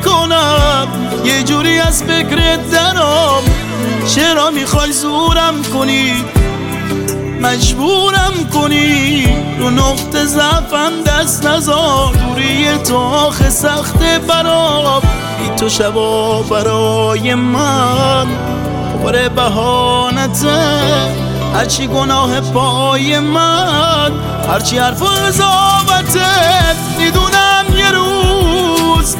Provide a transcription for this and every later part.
کنم، یه جوری از فکرت درام. چرا میخوای زورم کنی، مجبورم کنی، رو نقطه ضعفم دست نزار. دوری تو آخه سخته برام، بی تو شبا برای من پر بهانته. هرچی گناه پای من، هرچی حرف و قضاوته. میدونم یه روز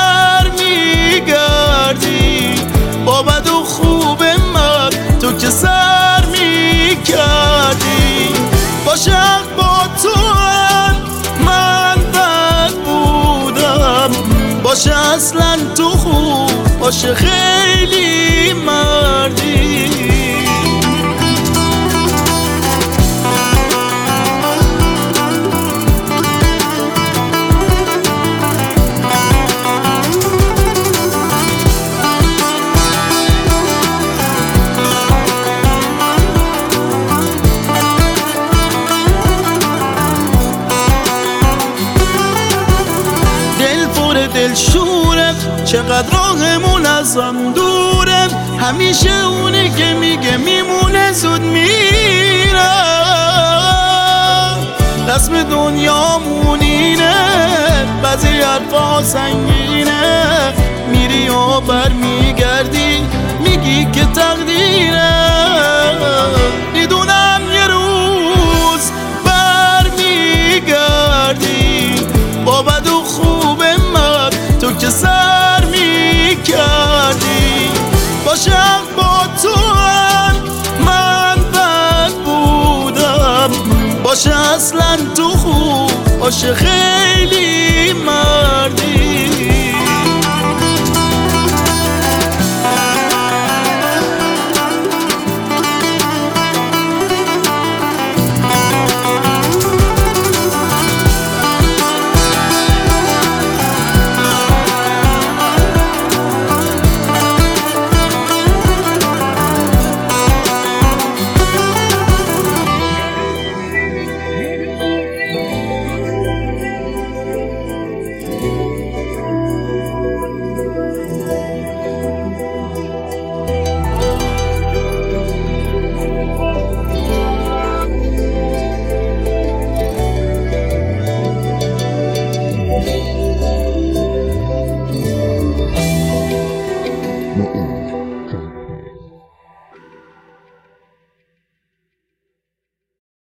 برمیگردی با بد و خوب من، تو که سر میکردی. باشه حق با تو هم من بد بودم، باشه اصلا تو خوب، باشه خیلی مردی. دل شوره، چقدر راهمون ازم دوره. همیشه اونی که میگه میمونه زود میره. رسم دنیامون اینه، بعضی حرفا سنگینه. میری و برمیگردی میگی که تقدیره. میدونم یه روز برمیگردی با بد و خوب من، تو که سر میکردی. باشه حق با تو هم من بد بودم، باشه اصلا تو خوب، باشه خیلی